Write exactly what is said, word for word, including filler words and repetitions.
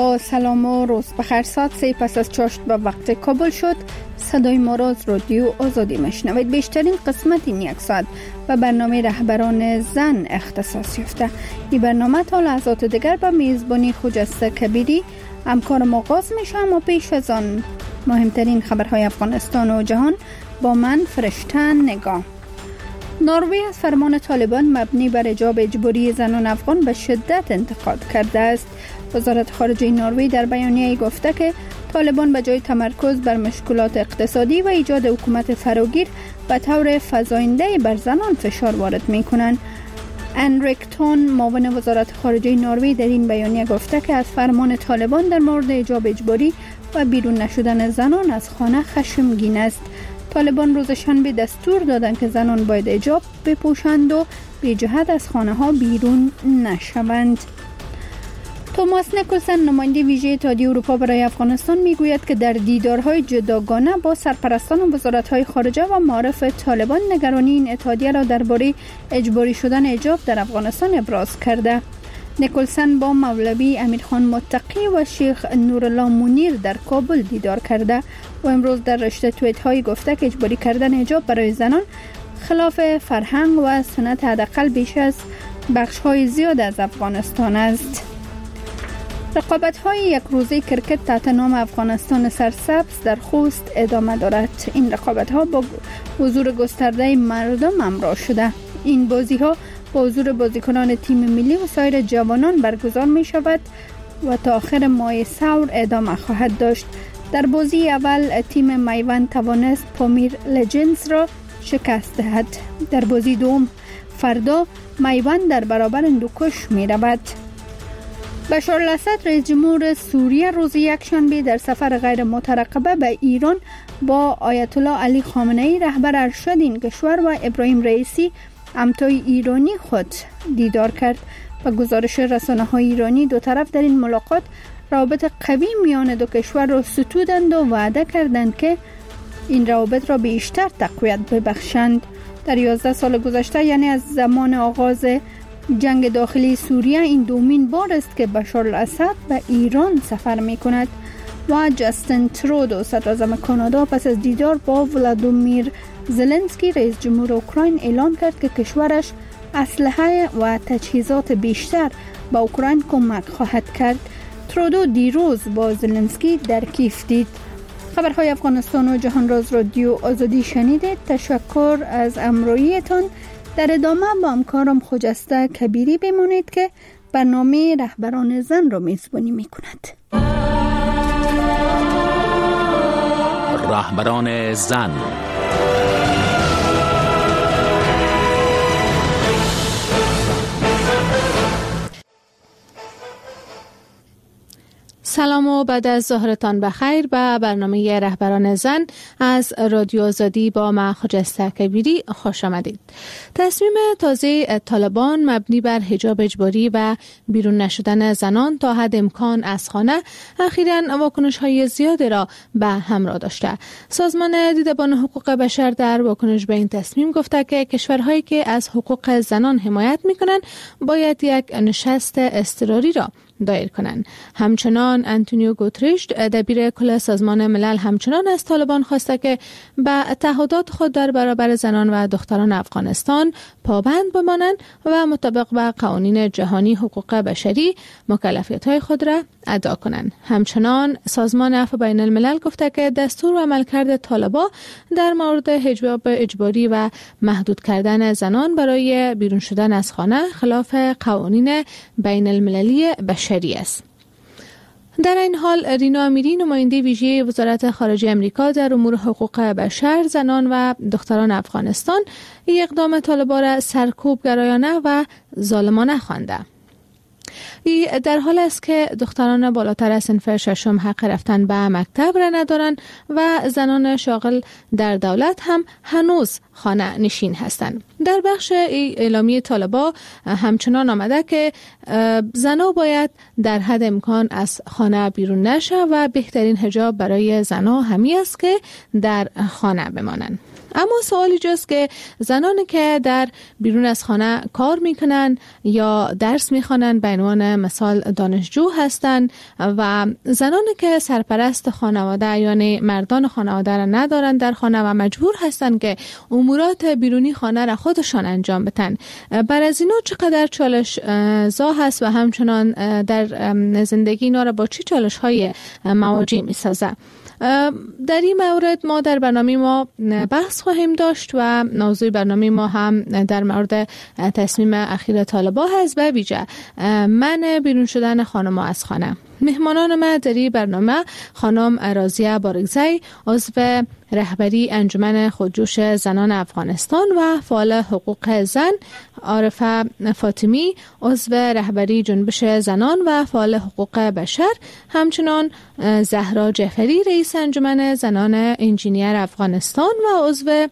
با سلام و روز بخیر. ساعت سه پس از چاشت به وقت کابل شد. صدای ما را از رادیو آزادی میشنوید. بیشترین قسمت این یک ساعت به برنامه رهبران زن اختصاص یافته. این برنامه تا لحظات دیگر به میزبانی خجسته کبیری همکارم آغاز میشه، اما پیش از آن مهمترین خبرهای افغانستان و جهان با من فرشته نگاه. نروژ از فرمان طالبان مبنی بر حجاب اجباری زنان افغان به شدت انتقاد کرده است. وزارت خارجه نروژ در بیانیه گفته که طالبان به جای تمرکز بر مشکلات اقتصادی و ایجاد حکومت فراگیر به طور فزاینده بر زنان فشار وارد می‌کنند. انریک تون، معاون وزارت خارجه نروژ، در این بیانیه گفته که از فرمان طالبان در مورد حجاب اجباری و بیرون نشدن زنان از خانه خشمگین است. طالبان روز شنبه دستور دادند که زنان باید حجاب بپوشند و بی جهت از خانه ها بیرون نشوند. توماس نیکلسن، نماینده ویژه اتحادیه اروپا برای افغانستان، میگوید که در دیدارهای جداگانه با سرپرستان وزارت‌های خارجه و معارف طالبان نگرانی این اتحادیه را درباره اجباری شدن حجاب در افغانستان ابراز کرده. نیکلسن با مولوی امیرخان متقی و شیخ نورالله منیر در کابل دیدار کرده و امروز در رشته توییت‌های گفته که اجباری کردن حجاب برای زنان خلاف فرهنگ و سنت حداقل بیش از بخش‌های زیاد از افغانستان است. رقابت‌های یک روزه کرکت تحت نام افغانستان سرسبز در خوست ادامه دارد. این رقابت‌ها با حضور گسترده مردم همراه شده. این بازی‌ها با حضور بازیکنان تیم ملی و سایر جوانان برگزار می‌شود و تا آخر ماه سور ادامه خواهد داشت. در بازی اول تیم میوند توانست پامیر لجنز را شکست دهد. در بازی دوم فردا میوند در برابر هندوکش می‌رود. بشار الاسد، رئیس جمهور سوریه، روز یکشنبه در سفر غیر مترقبه به ایران با آیت الله علی خامنه ای رهبر ارشد این کشور و ابراهیم رئیسی، همتای ایرانی خود دیدار کرد. و گزارش رسانه‌های ایرانی دو طرف در این ملاقات روابط قوی میان دو کشور را ستودند و وعده کردند که این روابط را بیشتر تقویت ببخشند. در یازده سال گذشته، یعنی از زمان آغاز جنگ داخلی سوریه، این دومین بار است که بشار الاسد به ایران سفر می کند. و جاستین ترودو، صدراعظم کانادا، پس از دیدار با ولادیمیر زلنسکی، رئیس جمهور اوکراین، اعلام کرد که کشورش اسلحه و تجهیزات بیشتر به اوکراین کمک خواهد کرد. ترودو دیروز با زلنسکی در کیف دید. خبرهای افغانستان و جهان را از رادیو آزادی شنیدید. تشکر از همراهیتان. در ادامه با همکارم خجسته کبیری بمانید که برنامه رهبران زن را میزبانی می کند. رهبران زن. سلام و بعد از ظهرتان بخیر به برنامه رهبران زن از رادیو آزادی با من خجسته کبیری خوش آمدید. تصمیم تازه طالبان مبنی بر حجاب اجباری و بیرون نشدن زنان تا حد امکان از خانه اخیراً واکنش‌های زیادی را به همراه داشته. سازمان دیدبان حقوق بشر در واکنش به این تصمیم گفته که کشورهایی که از حقوق زنان حمایت می‌کنند باید یک نشست اضطراری را دایر کنند. همچنان آنتونیو گوتریش، دبیر کل سازمان ملل، همچنان از طالبان خواسته که به تعهدات خود در برابر زنان و دختران افغانستان پابند بمانند و مطابق با قوانین جهانی حقوق بشری مکلفیت‌های خود را ادا کنند. همچنان سازمان عفو بین الملل گفته که دستور و عملکرد طالبان در مورد حجاب اجباری و محدود کردن زنان برای بیرون شدن از خانه خلاف قوانین بین المللی بشری است. در این حال رینا امیری، نماینده ویژه وزارت خارجه آمریکا در امور حقوق بشر، زنان و دختران افغانستان، اقدام طالبان را سرکوب گرایانه و ظالمانه خوانده. ای در حال است که دختران بالاتر از صنف ششم حق رفتن به مکتب را ندارند و زنان شاغل در دولت هم هنوز خانه نشین هستند. در بخش اعلامیه طالبان همچنان آمده که زنها باید در حد امکان از خانه بیرون نشه و بهترین حجاب برای زنها همی است که در خانه بمانند. اما سوالی جاست که زنانی که در بیرون از خانه کار میکنن یا درس میخوانند، به عنوان مثال دانشجو هستند، و زنانی که سرپرست خانواده یعنی مردان خانواده را ندارند در خانه و مجبور هستند که امورات بیرونی خانه را خودشان انجام بدن، بر از اینا چقدر چالش زا هست و همچنان در زندگی اینا را با چه چالش های مواجه می سازه. در این مورد ما در برنامه ما بحث خواهیم داشت و موضوع برنامه ما هم در مورد تصمیم اخیر طالبان هست و ویژه منع بیرون شدن خانم از خانه. مهمانان ما در این برنامه خانم رازیه بارگزی، عضو رهبری انجمن خودجوش زنان افغانستان و فعال حقوق زن، عارفه فاطمی، عضو رهبری جنبش زنان و فعال حقوق بشر، همچنان زهرا جعفری، رئیس انجمن زنان انجینیر افغانستان و عضو